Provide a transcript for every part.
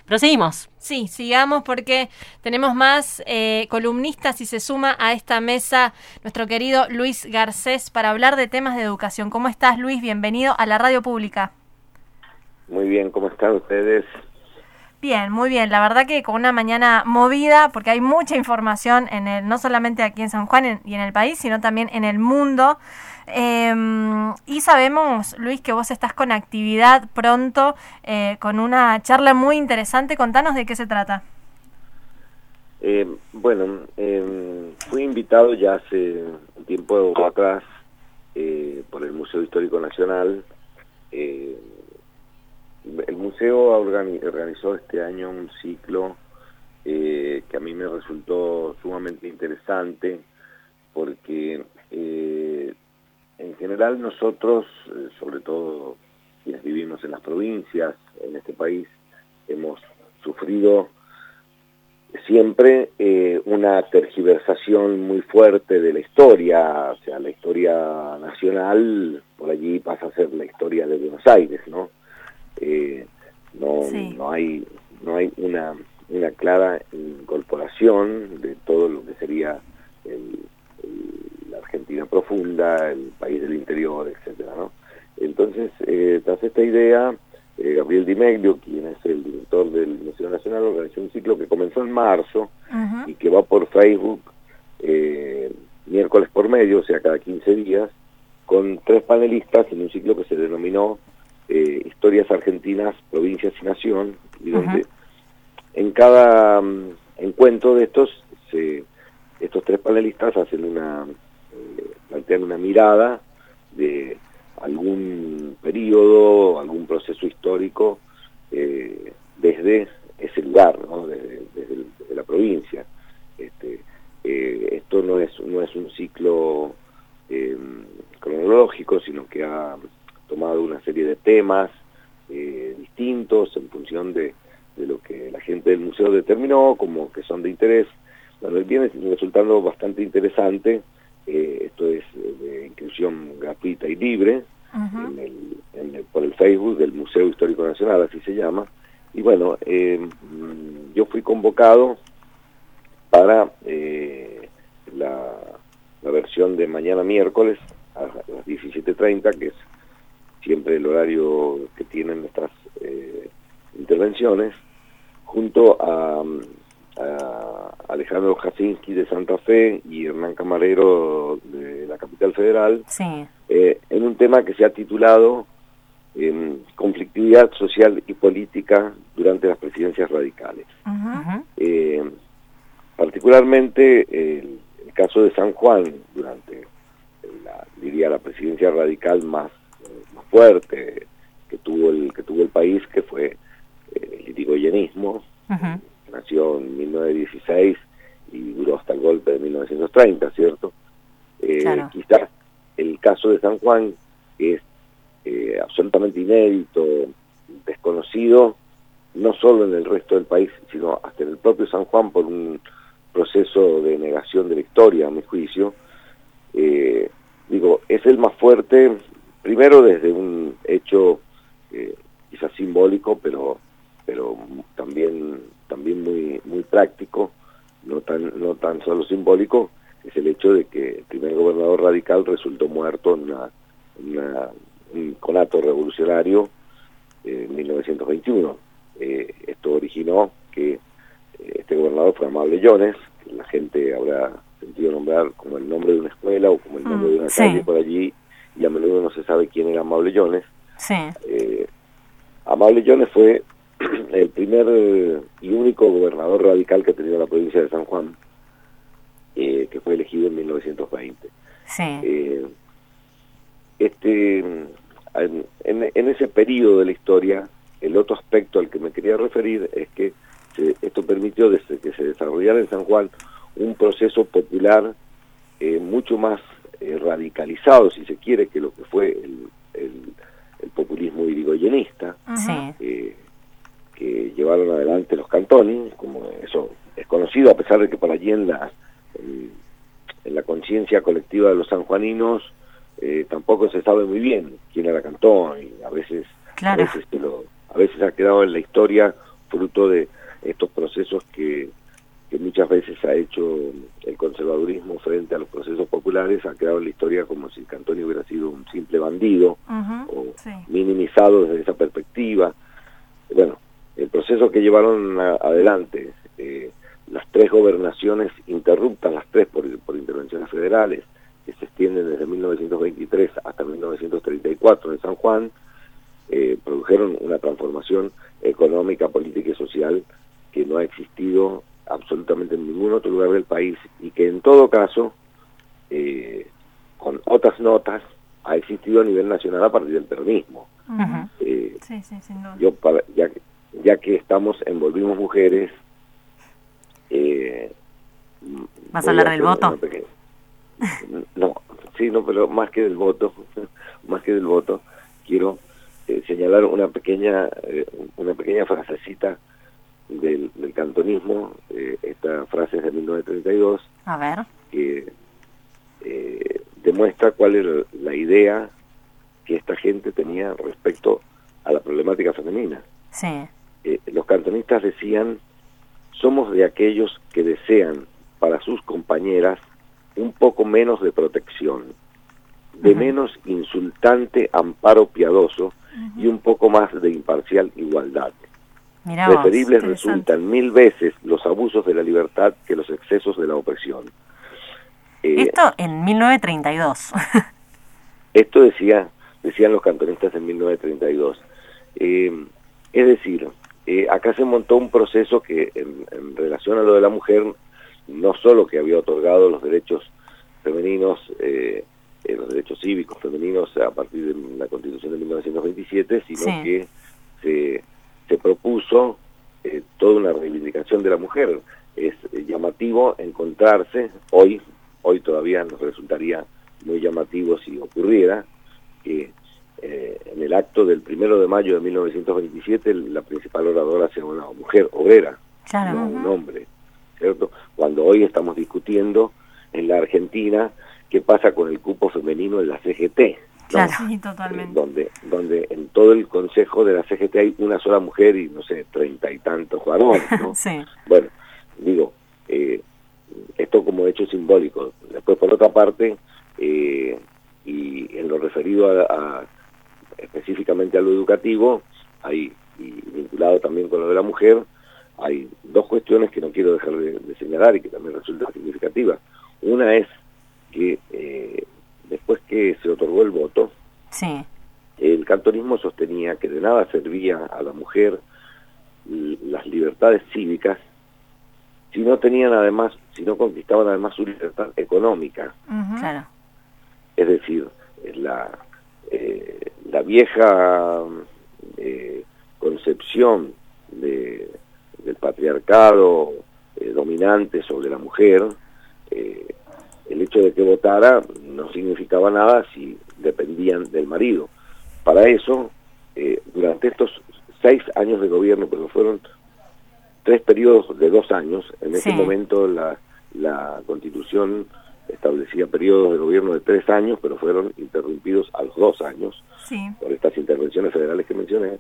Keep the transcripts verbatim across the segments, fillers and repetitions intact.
Proseguimos. Sí, sigamos porque tenemos más eh, columnistas y se suma a esta mesa nuestro querido Luis Garcés para hablar de temas de educación. ¿Cómo estás, Luis? Bienvenido a la radio pública. Muy bien, ¿cómo están ustedes? Bien, muy bien. La verdad que con una mañana movida, porque hay mucha información en el, no solamente aquí en San Juan en, y en el país, sino también en el mundo. Eh, y sabemos, Luis, que vos estás con actividad pronto, eh, con una charla muy interesante. Contanos de qué se trata. Eh, bueno, eh, fui invitado ya hace un tiempo atrás eh, por el Museo Histórico Nacional. Eh, el museo organi- organizó este año un ciclo eh, que a mí me resultó sumamente interesante porque eh, en general nosotros, eh, sobre todo quienes vivimos en las provincias, en este país, hemos sufrido siempre eh, una tergiversación muy fuerte de la historia. O sea, la historia nacional por allí pasa a ser la historia de Buenos Aires, ¿no? Eh, no, Sí. no hay no hay una una clara incorporación de todo lo que sería el, el, la Argentina profunda, el país del interior, etcétera, ¿no? Entonces, eh, tras esta idea, eh, Gabriel Di Meglio, quien es el director del Museo Nacional, organizó un ciclo que comenzó en marzo Uh-huh. y que va por Facebook eh, miércoles por medio, o sea, cada quince días, con tres panelistas en un ciclo que se denominó eh, Historias Argentinas, Provincias y Nación, y donde Uh-huh. en cada um, encuentro de estos, se, estos tres panelistas hacen una, eh, plantean una mirada de algún periodo, algún proceso histórico eh, desde ese lugar, ¿no? desde, desde, el, desde la provincia. Este, eh, esto no es, no es un ciclo eh, cronológico, sino que ha tomado una serie de temas eh, distintos en función de, de lo que la gente del museo determinó como que son de interés. Bueno, viene resultando bastante interesante. Eh, esto es de inclusión gratuita y libre. Uh-huh. en el, en el, por el Facebook del Museo Histórico Nacional, así se llama. Y bueno, eh, yo fui convocado para eh, la, la versión de mañana miércoles a las diecisiete treinta, que es siempre el horario que tienen nuestras eh, intervenciones, junto a, a Alejandro Jasinski de Santa Fe y Hernán Camarero de la Capital Federal, Sí. eh, en un tema que se ha titulado eh, Conflictividad Social y Política durante las presidencias radicales. Uh-huh. Eh, particularmente el, el caso de San Juan, durante la, diría la presidencia radical más más fuerte que tuvo el que tuvo el país, que fue eh, el irigoyenismo. Uh-huh. Nació en mil novecientos dieciséis y duró hasta el golpe de mil novecientos treinta, ¿cierto? Eh, claro. Quizás el caso de San Juan es eh, absolutamente inédito, desconocido, no solo en el resto del país, sino hasta en el propio San Juan, por un proceso de negación de la historia, a mi juicio. Eh, digo, es el más fuerte. Primero desde un hecho eh, quizás simbólico, pero pero también también muy muy práctico, no tan no tan solo simbólico, es el hecho de que el primer gobernador radical resultó muerto en una, una un conato revolucionario eh, en mil novecientos veintiuno. Eh, esto originó que eh, este gobernador fue Amable Llones, que la gente habrá sentido nombrar como el nombre de una escuela o como el nombre mm, de una sí. calle por allí, y a menudo no se sabe quién era Amable Llones. Sí. Eh, Amable Llones fue el primer eh, y único gobernador radical que ha tenido la provincia de San Juan, eh, que fue elegido en mil novecientos veinte. Sí. Eh, este, en, en, en ese periodo de la historia, el otro aspecto al que me quería referir es que se, esto permitió desde que se desarrollara en San Juan un proceso popular eh, mucho más Eh, radicalizado, si se quiere, que lo que fue el, el, el populismo irigoyenista, uh-huh. eh, que llevaron adelante los Cantoni, como eso es conocido, a pesar de que por allí en la en, en la conciencia colectiva de los sanjuaninos eh, tampoco se sabe muy bien quién era Cantoni. A veces, claro. a veces, lo, a veces ha quedado en la historia fruto de estos procesos que, que muchas veces ha hecho el conservadurismo frente a los procesos populares, ha quedado en la historia como si Cantoni hubiera sido un simple bandido, uh-huh, o sí. minimizado desde esa perspectiva. Bueno, el proceso que llevaron a, adelante, eh, las tres gobernaciones interruptas, las tres por, por intervenciones federales, que se extienden desde mil novecientos veintitrés hasta mil novecientos treinta y cuatro en San Juan, eh, produjeron una transformación económica, política y social que no ha existido absolutamente en ningún otro lugar del país, y que en todo caso, eh, con otras notas, ha existido a nivel nacional a partir del peronismo. Uh-huh. eh, sí, sí, sin duda. Yo, para, ya, ya que estamos en Volvimos Mujeres, eh, ¿vas a hablar del voto? Pequeña, no, sí, no, pero más que del voto, más que del voto, quiero eh, señalar una pequeña, eh, una pequeña frasecita del, del cantonismo. Eh, esta frase es de mil novecientos treinta y dos, a ver, que eh, demuestra cuál era la idea que esta gente tenía respecto a la problemática femenina. Sí. Eh, los cantonistas decían: somos de aquellos que desean para sus compañeras un poco menos de protección, de uh-huh. menos insultante amparo piadoso, uh-huh. y un poco más de imparcial igualdad. Mirá Preferibles vos, resultan mil veces los abusos de la libertad que los excesos de la opresión. Eh, esto en mil novecientos treinta y dos. Esto decía, decían los cantonistas en mil novecientos treinta y dos. Eh, es decir, eh, acá se montó un proceso que en, en relación a lo de la mujer, no solo que había otorgado los derechos femeninos, eh, eh, los derechos cívicos femeninos a partir de la Constitución de mil novecientos veintisiete, sino sí. que se, se propuso eh, toda una reivindicación de la mujer. Es eh, llamativo encontrarse, hoy, hoy todavía nos resultaría muy llamativo si ocurriera, que eh, en el acto del primero de mayo de mil novecientos veintisiete la principal oradora sea una mujer obrera, claro. no un hombre, ¿cierto? Cuando hoy estamos discutiendo en la Argentina qué pasa con el cupo femenino en la C G T, ¿no? Claro, sí, totalmente. Eh, donde, donde en todo el consejo de la C G T hay una sola mujer y, no sé, treinta y tantos varones, ¿no? Sí. Bueno, digo, eh, esto como hecho simbólico. Después, por otra parte, eh, y en lo referido a, a específicamente a lo educativo, hay, y vinculado también con lo de la mujer, hay dos cuestiones que no quiero dejar de, de señalar y que también resultan significativas. Una es que eh, después que se otorgó el voto, sí. el cantonismo sostenía que de nada servía a la mujer las libertades cívicas si no tenían además, si no conquistaban además su libertad económica. Uh-huh. Claro. Es decir, la, eh, la vieja eh, concepción de, del patriarcado eh, dominante sobre la mujer, eh, el hecho de que votara no significaba nada si dependían del marido. Para eso, eh, durante estos seis años de gobierno, porque fueron tres periodos de dos años, en ese sí. momento la, la Constitución establecía periodos de gobierno de tres años, pero fueron interrumpidos a los dos años sí. por estas intervenciones federales que mencioné.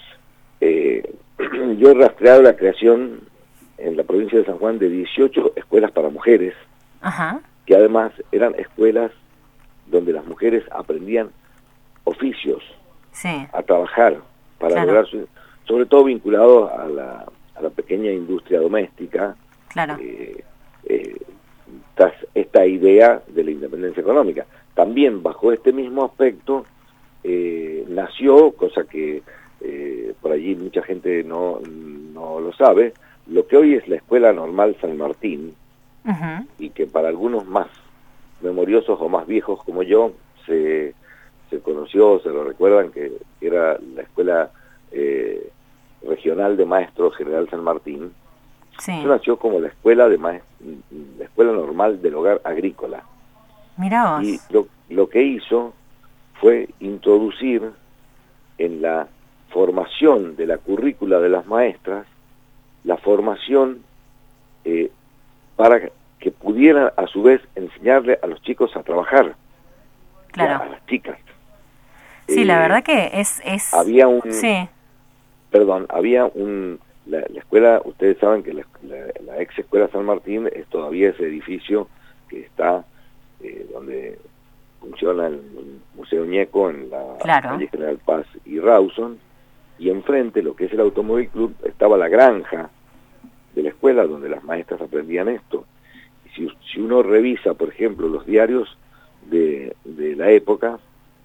Eh, yo he rastreado la creación en la provincia de San Juan de dieciocho escuelas para mujeres, Ajá. que además eran escuelas donde las mujeres aprendían oficios, sí. a trabajar para claro. lograr su, sobre todo vinculado a la, a la pequeña industria doméstica, claro. eh, eh, tras esta idea de la independencia económica. También bajo este mismo aspecto eh, nació, cosa que eh, por allí mucha gente no, no lo sabe, lo que hoy es la Escuela Normal San Martín, uh-huh. y que para algunos más memoriosos o más viejos como yo se, se conoció, se lo recuerdan, que era la Escuela eh, Regional de Maestros General San Martín. Sí. Eso nació como la escuela de maest- la escuela normal del hogar agrícola. Mirá vos. Y lo, lo que hizo fue introducir en la formación de la currícula de las maestras la formación eh, para que pudieran a su vez enseñarle a los chicos a trabajar, claro. a, a las chicas. Sí, eh, la verdad que es... es... Había un... Sí. Perdón, había un... la, la escuela, ustedes saben que la, la, la ex escuela San Martín es todavía ese edificio que está eh, donde funciona el Museo Ñeco en la claro. calle General Paz y Rawson, y enfrente, lo que es el Automóvil Club, estaba la granja de la escuela donde las maestras aprendían esto. Y si, si uno revisa, por ejemplo, los diarios de, de la época,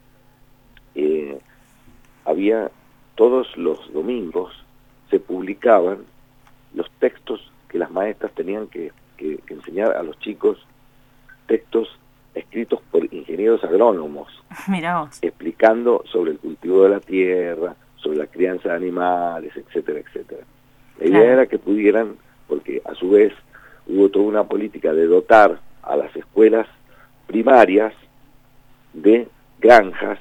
eh, había todos los domingos se publicaban los textos que las maestras tenían que, que, que enseñar a los chicos, textos escritos por ingenieros agrónomos, Mirá vos. explicando sobre el cultivo de la tierra, sobre la crianza de animales, etcétera, etcétera. La idea Claro. era que pudieran, porque a su vez hubo toda una política de dotar a las escuelas primarias de granjas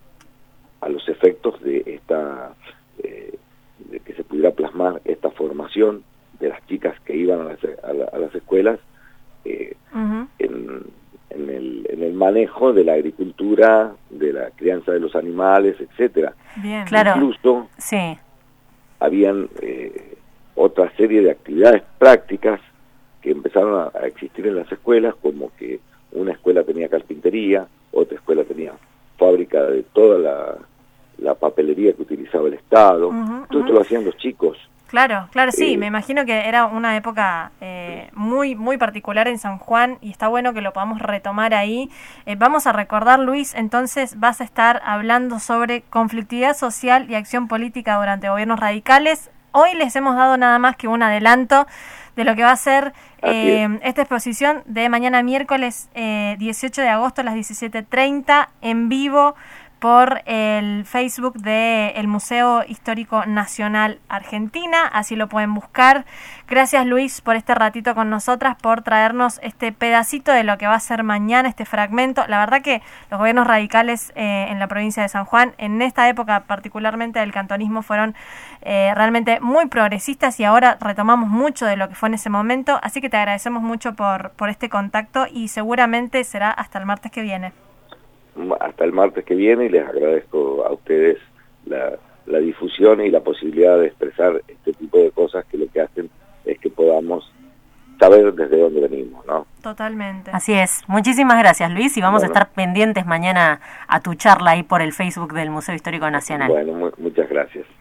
a los efectos de esta eh, de que se pudiera plasmar esta formación de las chicas que iban a las, a la, a las escuelas eh, Uh-huh. en, en, el, en el manejo de la agricultura, de la crianza de los animales, etcétera. Bien. Claro. Incluso Sí. habían eh, otra serie de actividades prácticas que empezaron a, a existir en las escuelas, como que una escuela tenía carpintería, otra escuela tenía fábrica de toda la, la papelería que utilizaba el Estado. Uh-huh, Todo uh-huh. esto lo hacían los chicos. Claro, claro, sí, Eh, me imagino que era una época eh, muy muy particular en San Juan y está bueno que lo podamos retomar ahí. Eh, vamos a recordar, Luis, entonces vas a estar hablando sobre conflictividad social y acción política durante gobiernos radicales. Hoy les hemos dado nada más que un adelanto de lo que va a ser eh, esta exposición de mañana miércoles eh, dieciocho de agosto a las diecisiete treinta en vivo por el Facebook del Museo Histórico Nacional Argentina, así lo pueden buscar. Gracias, Luis, por este ratito con nosotras, por traernos este pedacito de lo que va a ser mañana, este fragmento. La verdad que los gobiernos radicales eh, en la provincia de San Juan, en esta época particularmente del cantonismo, fueron eh, realmente muy progresistas y ahora retomamos mucho de lo que fue en ese momento, así que te agradecemos mucho por, por este contacto y seguramente será hasta el martes que viene. Hasta el martes que viene, y les agradezco a ustedes la, la difusión y la posibilidad de expresar este tipo de cosas que lo que hacen es que podamos saber desde dónde venimos, ¿no? Totalmente. Así es. Muchísimas gracias, Luis, y vamos Bueno. a estar pendientes mañana a tu charla ahí por el Facebook del Museo Histórico Nacional. Bueno, mu- muchas gracias.